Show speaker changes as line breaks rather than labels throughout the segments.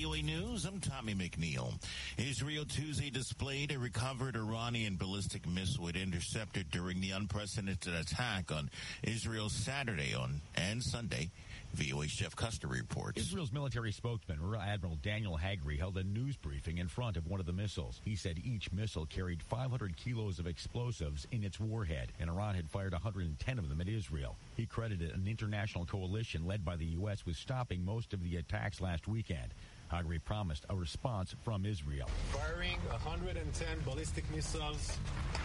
VOA News, I'm Tommy McNeil. Israel Tuesday displayed a recovered Iranian ballistic missile it intercepted during the unprecedented attack on Israel Saturday and Sunday. VOA's Jeff Custer reports.
Israel's military spokesman, Rear Admiral Daniel Hagri, held a news briefing in front of one of the missiles. He said each missile carried 500 kilos of explosives in its warhead, and Iran had fired 110 of them at Israel. He credited an international coalition led by the U.S. with stopping most of the attacks last weekend. Hagri promised a response from Israel.
Firing 110 ballistic missiles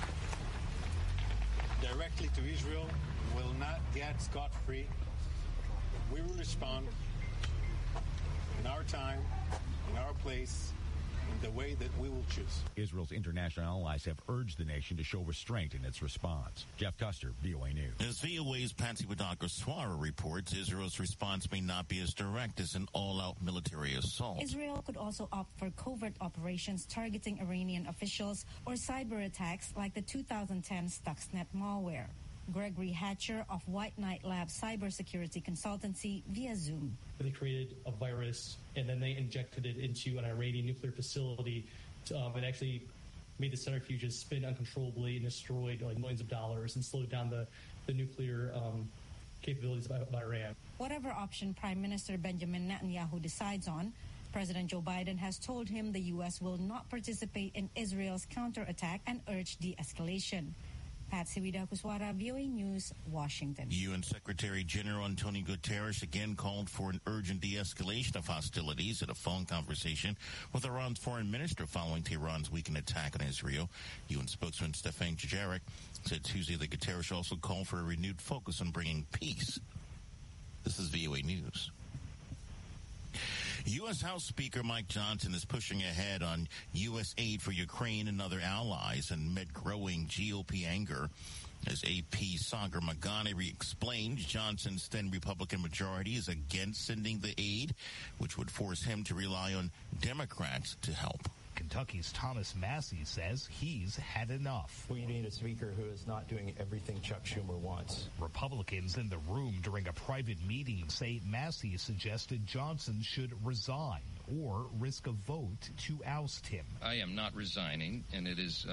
directly to Israel will not get scot-free. We will respond in our time, in our place, in the way that we will choose.
Israel's international allies have urged the nation to show restraint in its response. Jeff Custer, VOA News.
As VOA's Patsy Wadaka-Swara reports, Israel's response may not be as direct as an all-out military assault.
Israel could also opt for covert operations targeting Iranian officials or cyber attacks like the 2010 Stuxnet malware. Gregory Hatcher of White Knight Labs cybersecurity consultancy via Zoom.
They created a virus and then they injected it into an Iranian nuclear facility and actually made the centrifuges spin uncontrollably and destroyed millions of dollars and slowed down the nuclear capabilities of Iran.
Whatever option Prime Minister Benjamin Netanyahu decides on, President Joe Biden has told him the U.S. will not participate in Israel's counterattack and urge de-escalation. Patsy Wadaka-Swara, VOA News, Washington.
UN Secretary General Antonio Guterres again called for an urgent de-escalation of hostilities at a phone conversation with Iran's foreign minister following Tehran's weekend attack on Israel. UN spokesman Stefan Dujarric said Tuesday that Guterres also called for a renewed focus on bringing peace. This is VOA News. U.S. House Speaker Mike Johnson is pushing ahead on U.S. aid for Ukraine and other allies amid growing GOP anger. As AP Sagar Magani explained, Johnson's then Republican majority is against sending the aid, which would force him to rely on Democrats to help.
Kentucky's Thomas Massie says he's had enough.
We need a speaker who is not doing everything Chuck Schumer wants.
Republicans in the room during a private meeting say Massie suggested Johnson should resign or risk a vote to oust him.
I am not resigning, and it is,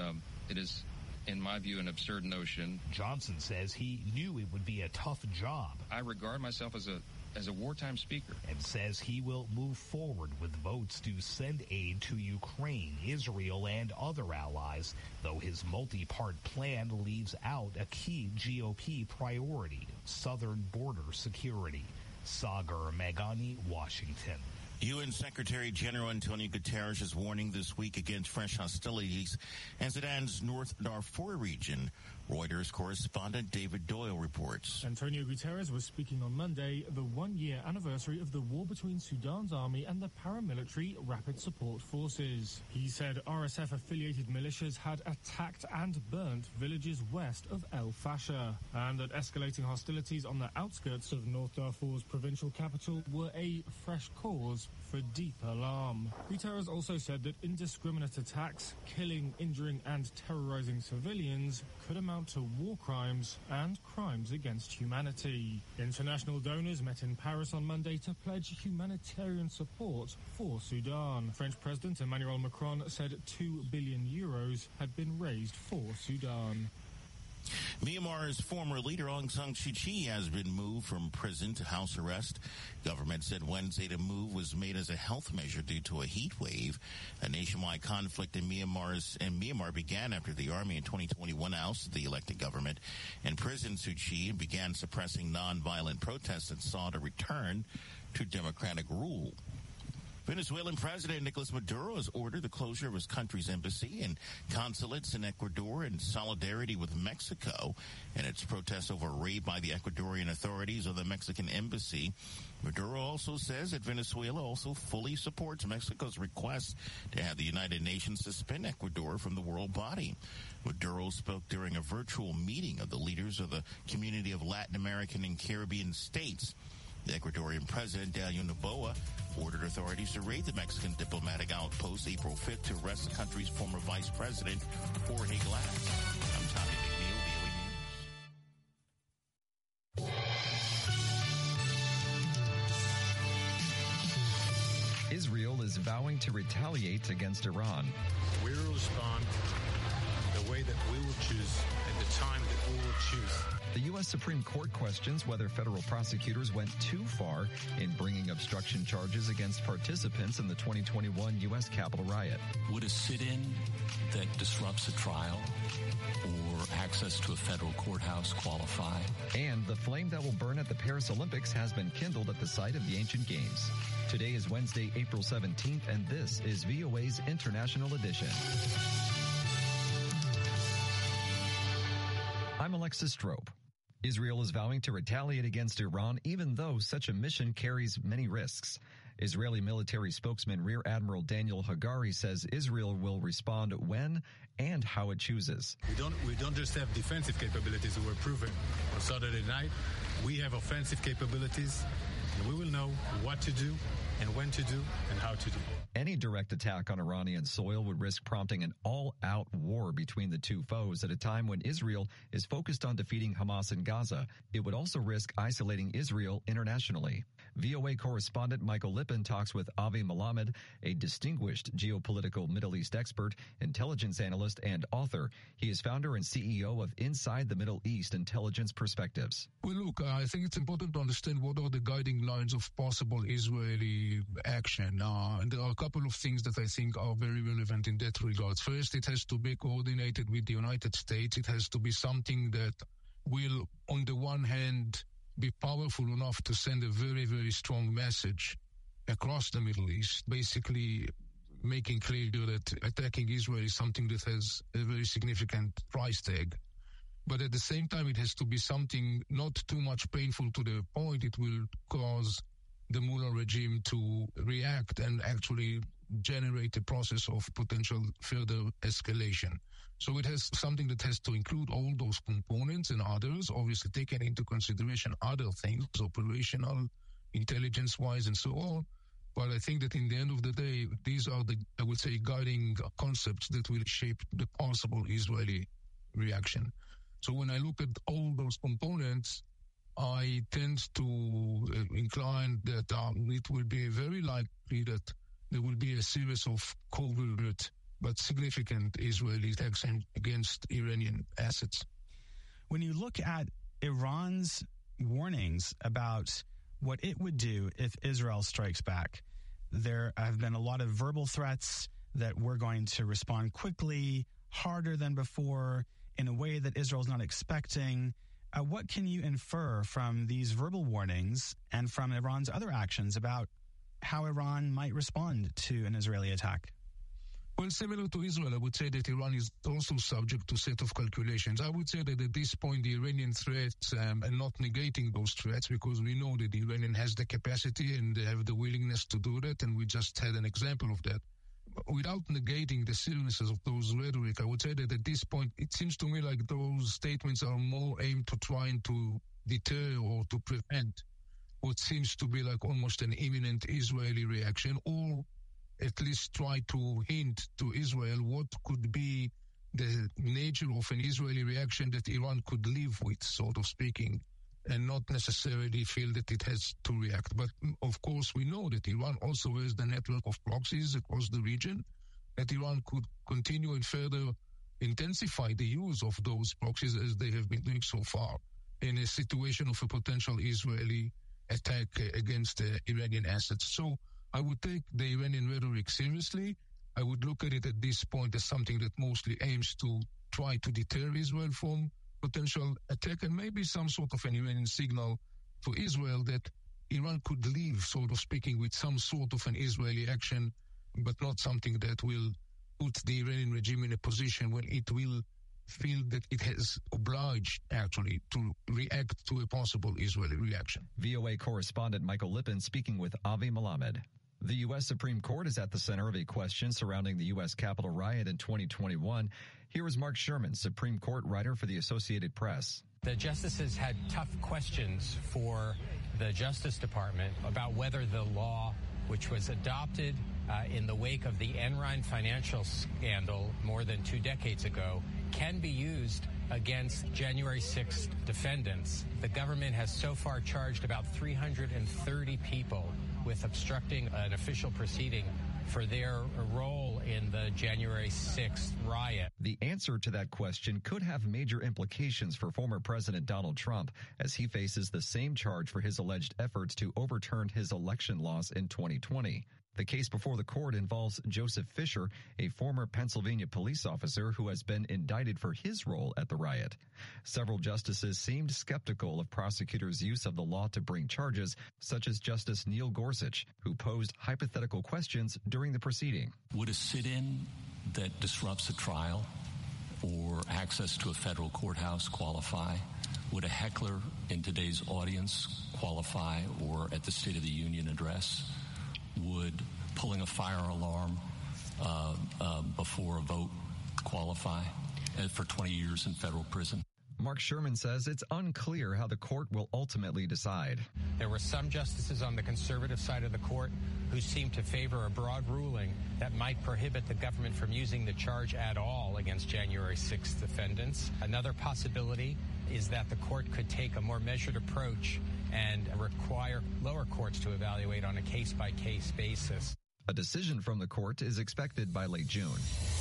in my view, an absurd notion.
Johnson says he knew it would be a tough job.
I regard myself as a wartime speaker.
And says he will move forward with votes to send aid to Ukraine, Israel, and other allies, though his multi-part plan leaves out a key GOP priority, southern border security. Sagar Magani, Washington.
UN Secretary General Antonio Guterres is warning this week against fresh hostilities in Sudan's North Darfur region. Reuters correspondent David Doyle reports.
Antonio Guterres was speaking on Monday, the one-year anniversary of the war between Sudan's army and the paramilitary Rapid Support Forces. He said RSF-affiliated militias had attacked and burnt villages west of El Fasher, and that escalating hostilities on the outskirts of North Darfur's provincial capital were a fresh cause for deep alarm. Guterres also said that indiscriminate attacks, killing, injuring and terrorizing civilians could amount to war crimes and crimes against humanity. International donors met in Paris on Monday to pledge humanitarian support for Sudan. French President Emmanuel Macron said 2 billion euros had been raised for Sudan.
Myanmar's former leader Aung San Suu Kyi has been moved from prison to house arrest. Government said Wednesday the move was made as a health measure due to a heat wave. A nationwide conflict in Myanmar began after the army in 2021 ousted the elected government and imprisoned Suu Kyi and began suppressing nonviolent protests and sought a return to democratic rule. Venezuelan President Nicolas Maduro has ordered the closure of his country's embassy and consulates in Ecuador in solidarity with Mexico and its protests over a raid by the Ecuadorian authorities on the Mexican embassy. Maduro also says that Venezuela also fully supports Mexico's request to have the United Nations suspend Ecuador from the world body. Maduro spoke during a virtual meeting of the leaders of the community of Latin American and Caribbean states. The Ecuadorian president, Daniel Noboa, ordered authorities to raid the Mexican diplomatic outpost April 5th to arrest the country's former vice president, Jorge Glass. I'm Tommy McNeil, VOA News.
Israel is is vowing to retaliate against Iran.
We will respond the way that we will choose at the time that we will choose.
The U.S. Supreme Court questions whether federal prosecutors went too far in bringing obstruction charges against participants in the 2021 U.S. Capitol riot.
Would a sit-in that disrupts a trial or access to a federal courthouse qualify?
And the flame that will burn at the Paris Olympics has been kindled at the site of the ancient games. Today is Wednesday, April 17th, and this is VOA's International Edition. I'm Alexis Strope. Israel is vowing to retaliate against Iran, even though such a mission carries many risks. Israeli military spokesman Rear Admiral Daniel Hagari says Israel will respond when and how it chooses.
We don't just have defensive capabilities that were proven on Saturday night. We have offensive capabilities, and we will know what to do and when to do and how to do.
Any direct attack on Iranian soil would risk prompting an all-out war between the two foes at a time when Israel is focused on defeating Hamas in Gaza. It would also risk isolating Israel internationally. VOA correspondent Michael Lippin talks with Avi Melamed, a distinguished geopolitical Middle East expert, intelligence analyst, and author. He is founder and CEO of Inside the Middle East Intelligence Perspectives.
Well, look, I think it's important to understand what are the guiding lines of possible Israeli action. And there are a couple of things that I think are very relevant in that regard. First, it has to be coordinated with the United States. It has to be something that will, on the one hand, be powerful enough to send a very, very strong message across the Middle East, basically making clear that attacking Israel is something that has a very significant price tag. But at the same time, it has to be something not too much painful to the point it will cause the Mullah regime to react and actually generate a process of potential further escalation. So it has something that has to include all those components and others, obviously taking into consideration other things, operational, intelligence-wise, and so on. But I think that in the end of the day, these are the, I would say, guiding concepts that will shape the possible Israeli reaction. So when I look at all those components, I tend to incline that it will be very likely that there will be a series of covert but significant Israeli attacks against Iranian assets.
When you look at Iran's warnings about what it would do if Israel strikes back, there have been a lot of verbal threats that we're going to respond quickly, harder than before, in a way that Israel's not expecting. What can you infer from these verbal warnings and from Iran's other actions about how Iran might respond to an Israeli attack?
Well, similar to Israel, I would say that Iran is also subject to a set of calculations. I would say that at this point, the Iranian threats are not negating those threats, because we know that the Iranian has the capacity and they have the willingness to do that, and we just had an example of that. Without negating the seriousness of those rhetoric, I would say that at this point, it seems to me like those statements are more aimed to trying to deter or to prevent what seems to be like almost an imminent Israeli reaction, or at least try to hint to Israel what could be the nature of an Israeli reaction that Iran could live with, sort of speaking, and not necessarily feel that it has to react. But of course, we know that Iran also has the network of proxies across the region, that Iran could continue and further intensify the use of those proxies as they have been doing so far in a situation of a potential Israeli attack against Iranian assets. So I would take the Iranian rhetoric seriously. I would look at it at this point as something that mostly aims to try to deter Israel from potential attack, and maybe some sort of an Iranian signal to Israel that Iran could leave, sort of speaking, with some sort of an Israeli action, but not something that will put the Iranian regime in a position when it will feel that it has obliged actually to react to a possible Israeli reaction.
VOA correspondent Michael Lippin speaking with Avi Melamed. The U.S. Supreme Court is at the center of a question surrounding the U.S. Capitol riot in 2021. Here is Mark Sherman, Supreme Court writer for the Associated Press.
The justices had tough questions for the Justice Department about whether the law, which was adopted in the wake of the Enron financial scandal more than 2 decades ago, can be used against January 6th defendants. The government has so far charged about 330 people with obstructing an official proceeding for their role in the January 6th riot?
The answer to that question could have major implications for former President Donald Trump as he faces the same charge for his alleged efforts to overturn his election loss in 2020. The case before the court involves Joseph Fisher, a former Pennsylvania police officer who has been indicted for his role at the riot. Several justices seemed skeptical of prosecutors' use of the law to bring charges, such as Justice Neil Gorsuch, who posed hypothetical questions during the proceeding.
Would a sit-in that disrupts a trial or access to a federal courthouse qualify? Would a heckler in today's audience qualify, or at the State of the Union address? Would pulling a fire alarm before a vote qualify for 20 years in federal prison?
Mark Sherman says it's unclear how the court will ultimately decide.
There were some justices on the conservative side of the court who seemed to favor a broad ruling that might prohibit the government from using the charge at all against January 6th defendants. Another possibility is that the court could take a more measured approach and require lower courts to evaluate on a case-by-case basis.
A decision from the court is expected by late June.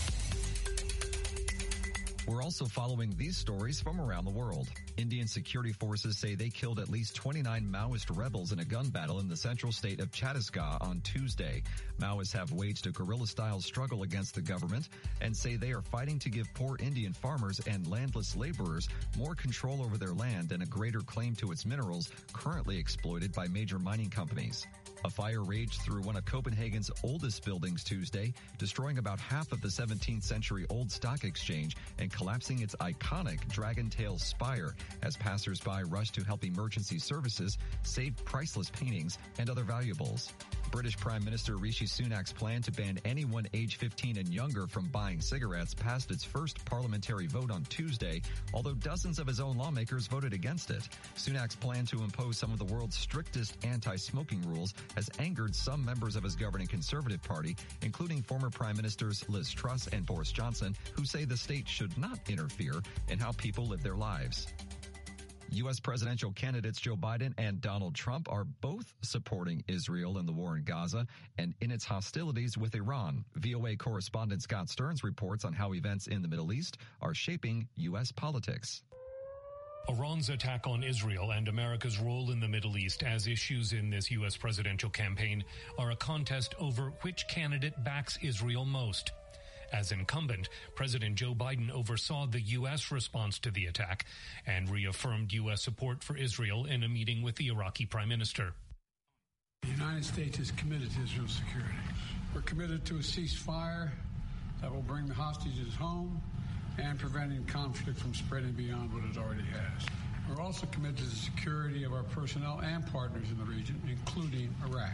We're also following these stories from around the world. Indian security forces say they killed at least 29 Maoist rebels in a gun battle in the central state of Chhattisgarh on Tuesday. Maoists have waged a guerrilla-style struggle against the government and say they are fighting to give poor Indian farmers and landless laborers more control over their land and a greater claim to its minerals currently exploited by major mining companies. A fire raged through one of Copenhagen's oldest buildings Tuesday, destroying about half of the 17th century old stock exchange and collapsing its iconic dragon tail spire as passers-by rushed to help emergency services save priceless paintings and other valuables. British Prime Minister Rishi Sunak's plan to ban anyone age 15 and younger from buying cigarettes passed its first parliamentary vote on Tuesday, although dozens of his own lawmakers voted against it. Sunak's plan to impose some of the world's strictest anti-smoking rules has angered some members of his governing Conservative Party, including former Prime Ministers Liz Truss and Boris Johnson, who say the state should not interfere in how people live their lives. U.S. presidential candidates Joe Biden and Donald Trump are both supporting Israel in the war in Gaza and in its hostilities with Iran. VOA correspondent Scott Stearns reports on how events in the Middle East are shaping U.S. politics.
Iran's attack on Israel and America's role in the Middle East as issues in this U.S. presidential campaign are a contest over which candidate backs Israel most. As incumbent, President Joe Biden oversaw the U.S. response to the attack and reaffirmed U.S. support for Israel in a meeting with the Iraqi prime minister.
The United States is committed to Israel's security. We're committed to a ceasefire that will bring the hostages home and preventing conflict from spreading beyond what it already has. We're also committed to the security of our personnel and partners in the region, including Iraq.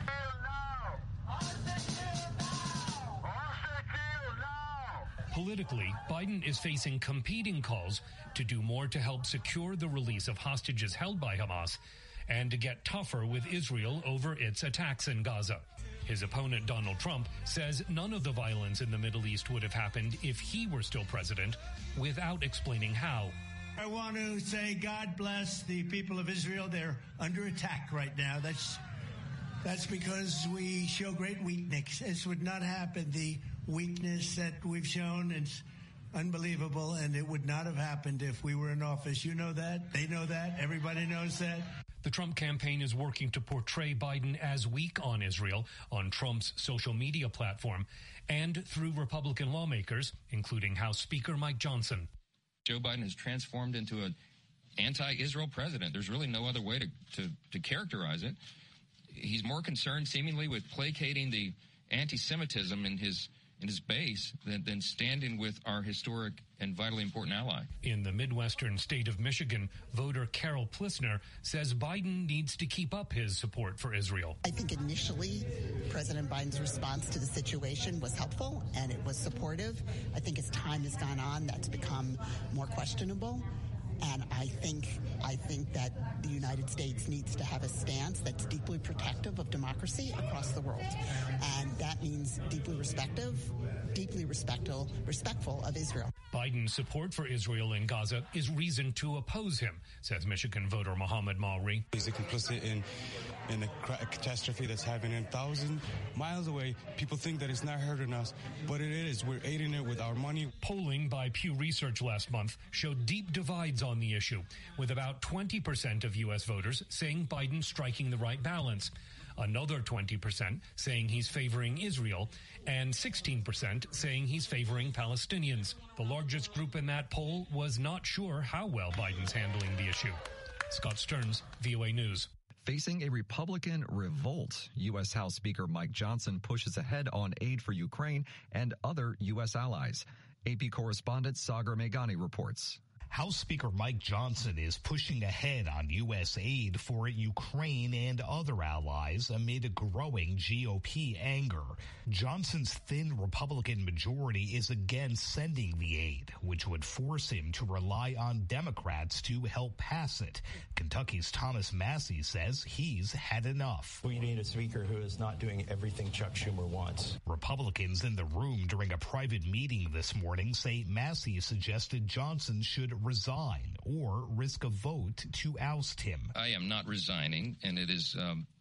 Politically, Biden is facing competing calls to do more to help secure the release of hostages held by Hamas and to get tougher with Israel over its attacks in Gaza. His opponent, Donald Trump, says none of the violence in the Middle East would have happened if he were still president, without explaining how.
I want to say God bless the people of Israel. They're under attack right now. That's because we show great weakness. This would not happen. The weakness that we've shown is unbelievable, and it would not have happened if we were in office. You know that. They know that. Everybody knows that.
The Trump campaign is working to portray Biden as weak on Israel on Trump's social media platform and through Republican lawmakers, including House Speaker Mike Johnson.
Joe Biden has transformed into an anti-Israel president. There's really no other way to characterize it. He's more concerned seemingly with placating the anti-Semitism in his base than standing with our historic and vitally important ally.
In the Midwestern state of Michigan, voter Carol Plissner says Biden needs to keep up his support for Israel.
I think initially President Biden's response to the situation was helpful and it was supportive. I think as time has gone on, that's become more questionable. And I think that the United States needs to have a stance that's deeply protective of democracy across the world. And that means deeply respectful of Israel.
Biden's support for Israel in Gaza is reason to oppose him, says Michigan voter Mohammed Mauri.
He's complicit in a catastrophe that's happening 1,000 miles away. People think that it's not hurting us, but it is. We're aiding it with our money.
Polling by Pew Research last month showed deep divides on the issue, with about 20% of U.S. voters saying Biden's striking the right balance, another 20% saying he's favoring Israel, and 16% saying he's favoring Palestinians. The largest group in that poll was not sure how well Biden's handling the issue. Scott Stearns, VOA News.
Facing a Republican revolt, U.S. House Speaker Mike Johnson pushes ahead on aid for Ukraine and other U.S. allies. AP correspondent Sagar Meghani reports.
House Speaker Mike Johnson is pushing ahead on U.S. aid for Ukraine and other allies amid growing GOP anger. Johnson's thin Republican majority is again sending the aid, which would force him to rely on Democrats to help pass it. Kentucky's Thomas Massie says he's had enough.
We need a speaker who is not doing everything Chuck Schumer wants.
Republicans in the room during a private meeting this morning say Massie suggested Johnson should resign or risk a vote to oust him.
I am not resigning, and it is,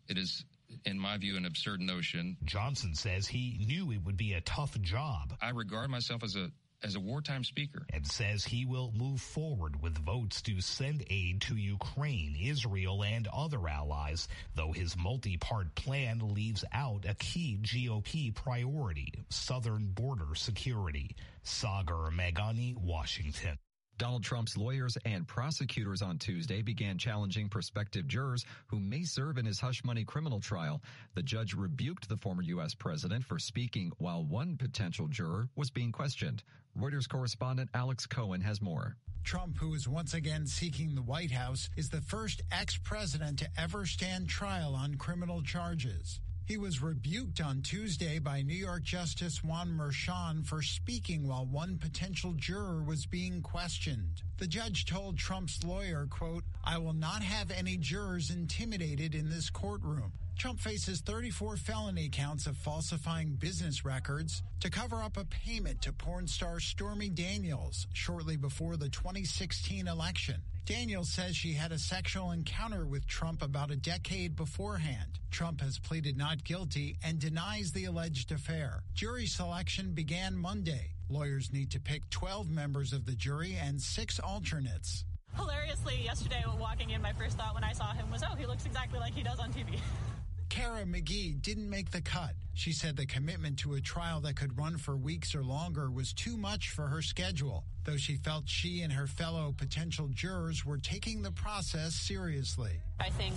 in my view, an absurd notion.
Johnson says he knew it would be a tough job.
I regard myself as a wartime speaker.
And says he will move forward with votes to send aid to Ukraine, Israel, and other allies, though his multi-part plan leaves out a key GOP priority, southern border security. Sagar Meghani, Washington.
Donald Trump's lawyers and prosecutors on Tuesday began challenging prospective jurors who may serve in his hush-money criminal trial. The judge rebuked the former U.S. president for speaking while one potential juror was being questioned. Reuters correspondent Alex Cohen has more.
Trump, who is once again seeking the White House, is the first ex-president to ever stand trial on criminal charges. He was rebuked on Tuesday by New York Justice Juan Merchan for speaking while one potential juror was being questioned. The judge told Trump's lawyer, quote, "I will not have any jurors intimidated in this courtroom." Trump faces 34 felony counts of falsifying business records to cover up a payment to porn star Stormy Daniels shortly before the 2016 election. Daniels says she had a sexual encounter with Trump about a decade beforehand. Trump has pleaded not guilty and denies the alleged affair. Jury selection began Monday. Lawyers need to pick 12 members of the jury and 6 alternates.
Hilariously, yesterday walking in, my first thought when I saw him was, oh, he looks exactly like he does on TV.
Kara McGee didn't make the cut. She said the commitment to a trial that could run for weeks or longer was too much for her schedule, though she felt she and her fellow potential jurors were taking the process seriously.
I think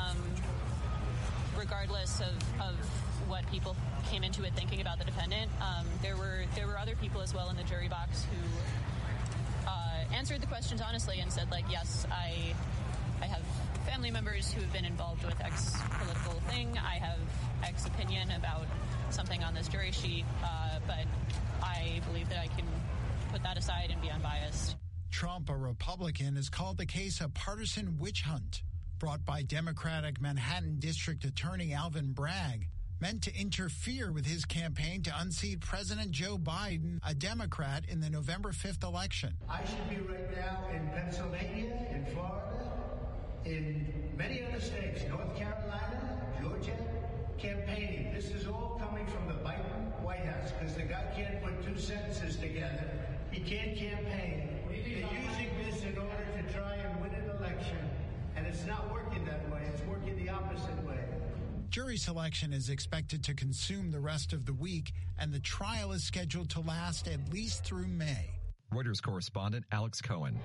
regardless of what people came into it thinking about the defendant, there were other people as well in the jury box who answered the questions honestly and said, like, yes, I have family members who have been involved with X political thing. I have X opinion about something on this jury sheet, but I believe that I can put that aside and be unbiased.
Trump, a Republican, has called the case a partisan witch hunt brought by Democratic Manhattan District Attorney Alvin Bragg, meant to interfere with his campaign to unseat President Joe Biden, a Democrat, in the November 5th election.
I should be right now in Pennsylvania, in Florida, in many other states, North Carolina, Georgia, campaigning. This is all coming from the Biden White House because the guy can't put 2 sentences together. He can't campaign. They're using this in order to try and win an election, and it's not working that way. It's working the opposite way.
Jury selection is expected to consume the rest of the week, and the trial is scheduled to last at least through May.
Reuters correspondent Alex Cohen.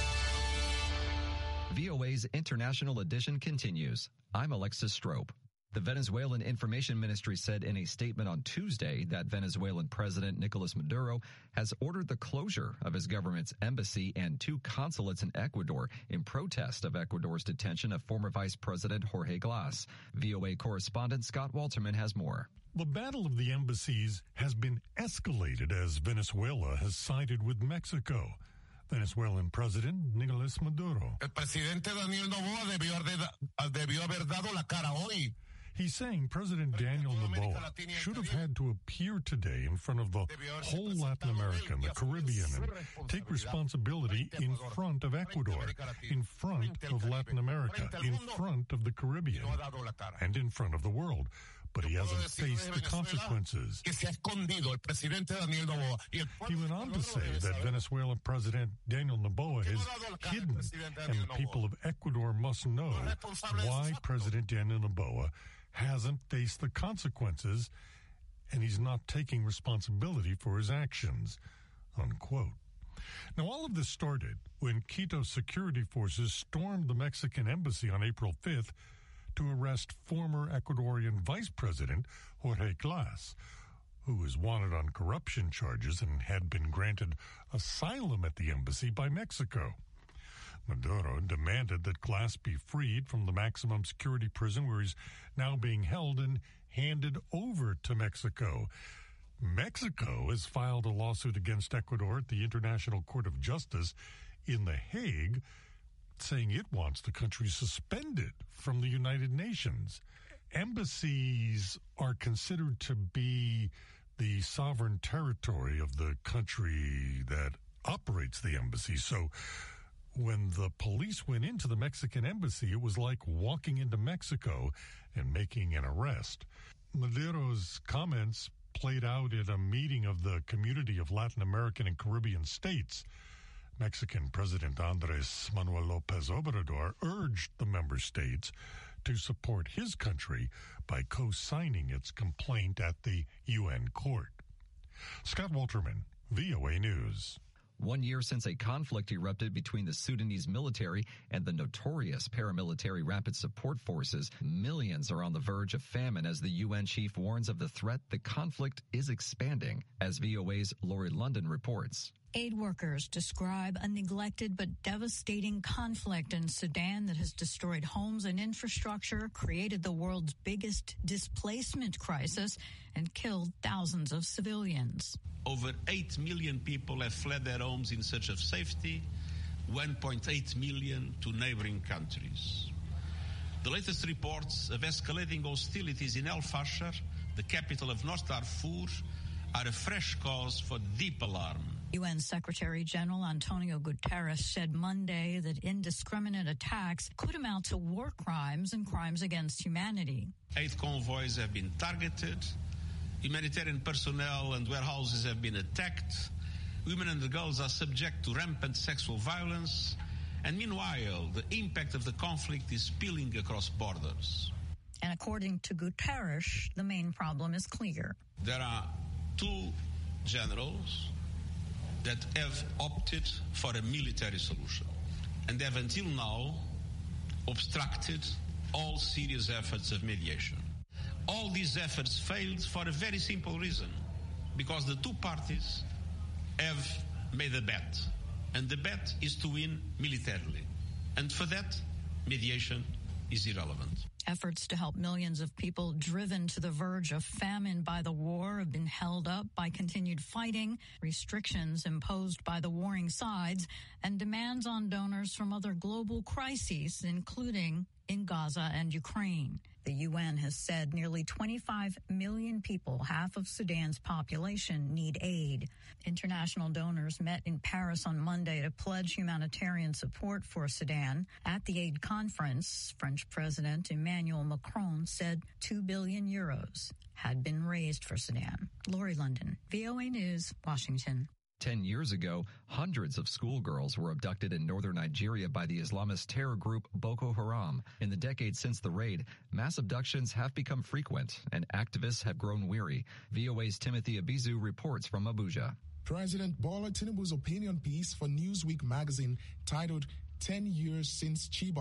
VOA's International Edition continues. I'm Alexis Strope. The Venezuelan Information Ministry said in a statement on Tuesday that Venezuelan President Nicolas Maduro has ordered the closure of his government's embassy and 2 consulates in Ecuador in protest of Ecuador's detention of former Vice President Jorge Glass. VOA correspondent Scott Walterman has more.
The battle of the embassies has been escalated as Venezuela has sided with Mexico. Venezuelan President Nicolas Maduro.
El presidente Daniel Noboa debió haber dado la cara hoy.
He's saying President Daniel Noboa should have had to appear today in front of the whole Latin America and the Caribbean and take responsibility in front of Ecuador, in front of Latin America, in front of the Caribbean, and in front of the world. But he hasn't faced the consequences. He went on to say that Venezuelan President Daniel Noboa is hidden, and the people of Ecuador must know why President Daniel Noboa hasn't faced the consequences, and he's not taking responsibility for his actions, unquote. Now, all of this started when Quito security forces stormed the Mexican embassy on April 5th to arrest former Ecuadorian Vice President Jorge Glass, who is wanted on corruption charges and had been granted asylum at the embassy by Mexico. Maduro demanded that Glass be freed from the maximum security prison where he's now being held and handed over to Mexico. Mexico has filed a lawsuit against Ecuador at the International Court of Justice in The Hague, saying it wants the country suspended from the United Nations. Embassies are considered to be the sovereign territory of the country that operates the embassy. So when the police went into the Mexican embassy, it was like walking into Mexico and making an arrest. Maduro's comments played out at a meeting of the Community of Latin American and Caribbean States. Mexican President Andrés Manuel López Obrador urged the member states to support his country by co-signing its complaint at the UN court. Scott Walterman, VOA News.
1 year since a conflict erupted between the Sudanese military and the notorious paramilitary Rapid Support Forces, millions are on the verge of famine as the UN chief warns of the threat the conflict is expanding, as VOA's Lori London reports.
Aid workers describe a neglected but devastating conflict in Sudan that has destroyed homes and infrastructure, created the world's biggest displacement crisis, and killed thousands of civilians.
Over 8 million people have fled their homes in search of safety, 1.8 million to neighboring countries. The latest reports of escalating hostilities in El Fasher, the capital of North Darfur, are a fresh cause for deep alarm.
UN Secretary General Antonio Guterres said Monday that indiscriminate attacks could amount to war crimes and crimes against humanity.
8 convoys have been targeted. Humanitarian personnel and warehouses have been attacked. Women and girls are subject to rampant sexual violence. And meanwhile, the impact of the conflict is spilling across borders.
And according to Guterres, the main problem is clear.
There are 2 generals that have opted for a military solution and have until now obstructed all serious efforts of mediation. All these efforts failed for a very simple reason, because the 2 parties have made a bet, and the bet is to win militarily. And for that, mediation is irrelevant.
Efforts to help millions of people driven to the verge of famine by the war have been held up by continued fighting, restrictions imposed by the warring sides, and demands on donors from other global crises, including in Gaza and Ukraine. The UN has said nearly 25 million people, half of Sudan's population, need aid. International donors met in Paris on Monday to pledge humanitarian support for Sudan. At the aid conference, French President Emmanuel Macron said 2 billion euros had been raised for Sudan. Lori London, VOA News, Washington.
10 years ago, hundreds of schoolgirls were abducted in northern Nigeria by the Islamist terror group Boko Haram. In the decades since the raid, mass abductions have become frequent, and activists have grown weary. VOA's Timothy Abizu reports from Abuja.
President Bola Tinubu's opinion piece for Newsweek magazine titled 10 Years Since Chibok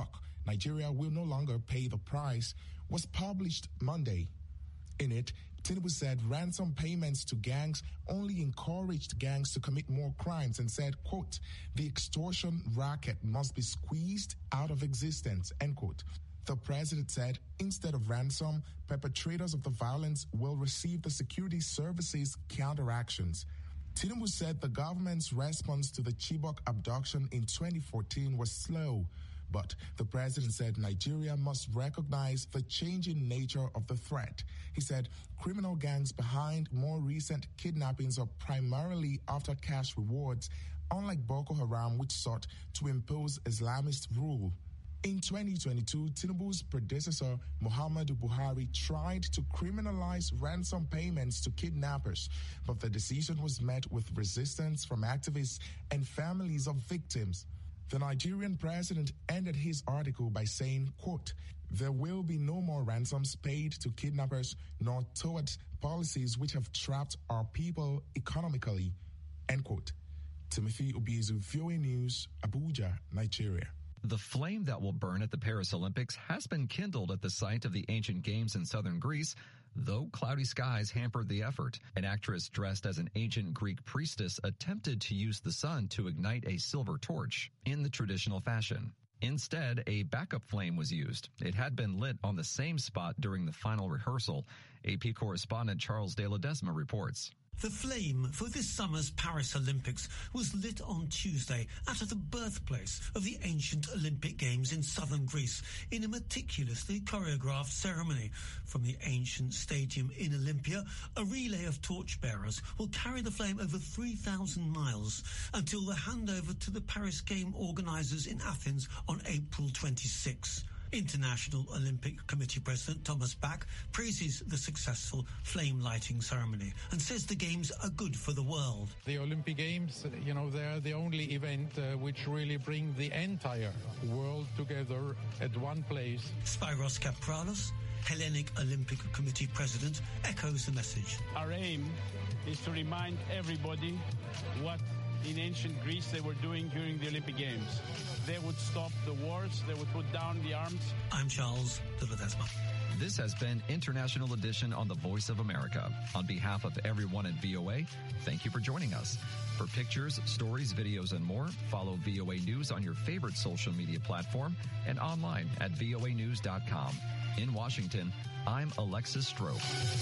Nigeria will no longer pay the price, was published Monday. In it, Tinubu said ransom payments to gangs only encouraged gangs to commit more crimes and said, quote, the extortion racket must be squeezed out of existence, end quote. The president said instead of ransom, perpetrators of the violence will receive the security services counteractions. Tinubu said the government's response to the Chibok abduction in 2014 was slow, but the president said Nigeria must recognize the changing nature of the threat. He said criminal gangs behind more recent kidnappings are primarily after cash rewards, unlike Boko Haram, which sought to impose Islamist rule. In 2022, Tinubu's predecessor, Muhammadu Buhari, tried to criminalize ransom payments to kidnappers, but the decision was met with resistance from activists and families of victims. The Nigerian president ended his article by saying, quote, there will be no more ransoms paid to kidnappers nor towards policies which have trapped our people economically, end quote. Timothy Obiezu, VOA News, Abuja, Nigeria.
The flame that will burn at the Paris Olympics has been kindled at the site of the ancient games in southern Greece, though cloudy skies hampered the effort. An actress dressed as an ancient Greek priestess attempted to use the sun to ignite a silver torch in the traditional fashion. Instead, a backup flame was used. It had been lit on the same spot during the final rehearsal. AP correspondent Charles De Ledesma reports.
The flame for this summer's Paris Olympics was lit on Tuesday at the birthplace of the ancient Olympic Games in southern Greece in a meticulously choreographed ceremony. From the ancient stadium in Olympia, a relay of torchbearers will carry the flame over 3,000 miles until the handover to the Paris Game organisers in Athens on April 26. International Olympic Committee President Thomas Bach praises the successful flame lighting ceremony and says the games are good for the world.
The Olympic Games, they're the only event which really bring the entire world together at one place.
Spyros Kapralos, Hellenic Olympic Committee President, echoes the message.
Our aim is to remind everybody what in ancient Greece they were doing during the Olympic Games. They would stop the wars, they would put down the arms.
I'm Charles De Ledesma.
This has been International Edition on the Voice of America. On behalf of everyone at VOA, thank you for joining us. For pictures, stories, videos, and more, follow VOA News on your favorite social media platform and online at voanews.com. In Washington, I'm Alexis Stroke.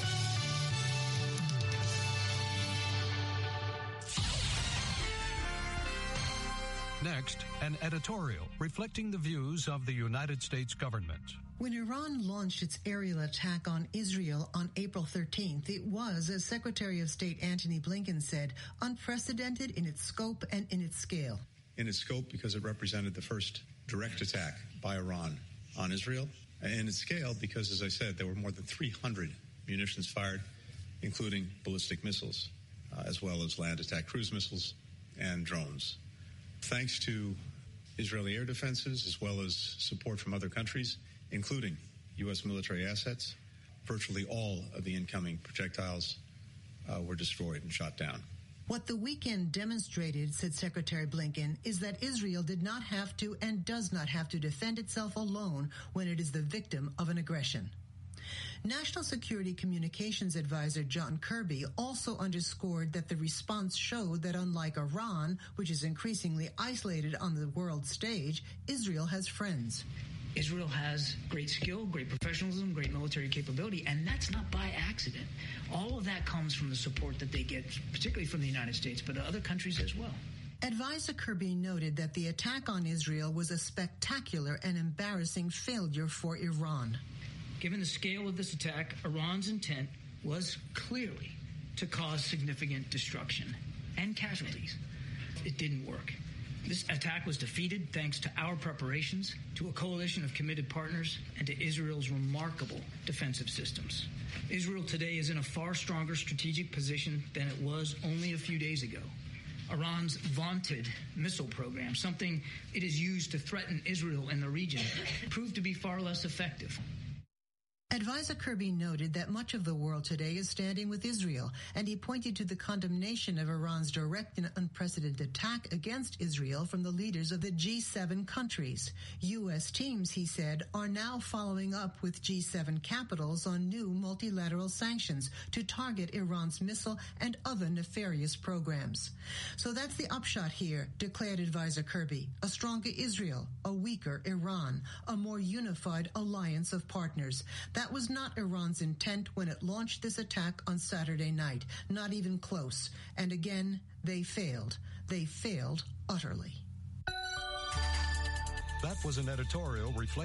Next, an editorial reflecting the views of the United States government.
When Iran launched its aerial attack on Israel on April 13th, it was, as Secretary of State Antony Blinken said, unprecedented in its scope and in its scale.
In its scope because it represented the first direct attack by Iran on Israel, and in its scale because, as I said, there were more than 300 munitions fired, including ballistic missiles, as well as land attack cruise missiles and drones. Thanks to Israeli air defenses, as well as support from other countries, including U.S. military assets, virtually all of the incoming projectiles were destroyed and shot down.
What the weekend demonstrated, said Secretary Blinken, is that Israel did not have to and does not have to defend itself alone when it is the victim of an aggression. National Security Communications Advisor John Kirby also underscored that the response showed that unlike Iran, which is increasingly isolated on the world stage, Israel has friends.
Israel has great skill, great professionalism, great military capability, and that's not by accident. All of that comes from the support that they get, particularly from the United States, but other countries as well.
Advisor Kirby noted that the attack on Israel was a spectacular and embarrassing failure for Iran.
Given the scale of this attack, Iran's intent was clearly to cause significant destruction and casualties. It didn't work. This attack was defeated thanks to our preparations, to a coalition of committed partners, and to Israel's remarkable defensive systems. Israel today is in a far stronger strategic position than it was only a few days ago. Iran's vaunted missile program, something it has used to threaten Israel and the region, proved to be far less effective.
Advisor Kirby noted that much of the world today is standing with Israel, and he pointed to the condemnation of Iran's direct and unprecedented attack against Israel from the leaders of the G7 countries. U.S. teams, he said, are now following up with G7 capitals on new multilateral sanctions to target Iran's missile and other nefarious programs. So that's the upshot here, declared Advisor Kirby. A stronger Israel, a weaker Iran, a more unified alliance of partners. That was not Iran's intent when it launched this attack on Saturday night. Not even close. And again, they failed. They failed utterly.
That was an editorial reflecting